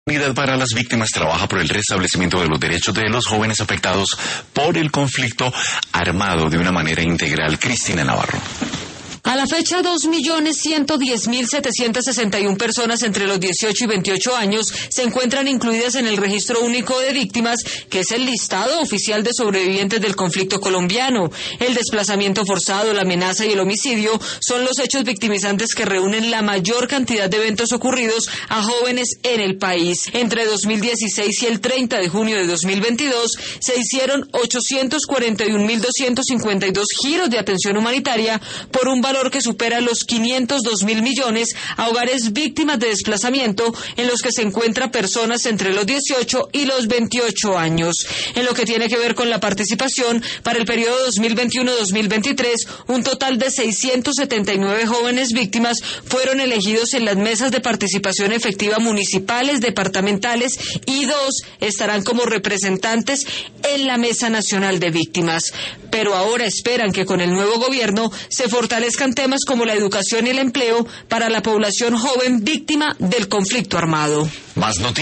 Unidad para las Víctimas trabaja por el restablecimiento de los derechos de los jóvenes afectados por el conflicto armado de una manera integral. Cristina Navarro. A la fecha, 2.110.761 personas entre los 18 y 28 años se encuentran incluidas en el Registro Único de Víctimas, que es el listado oficial de sobrevivientes del conflicto colombiano. El desplazamiento forzado, la amenaza y el homicidio son los hechos victimizantes que reúnen la mayor cantidad de eventos ocurridos a jóvenes en el país. Entre 2016 y el 30 de junio de 2022 se hicieron 841.252 giros de atención humanitaria por un valor que supera los 502.000 millones a hogares víctimas de desplazamiento en los que se encuentran personas entre los 18 y los 28 años. En lo que tiene que ver con la participación, para el periodo 2021-2023, un total de 679 jóvenes víctimas fueron elegidos en las mesas de participación efectiva municipales, departamentales, y 2 estarán como representantes en la Mesa Nacional de Víctimas. Pero ahora esperan que con el nuevo gobierno se fortalezcan temas como la educación y el empleo para la población joven víctima del conflicto armado. Más noticias.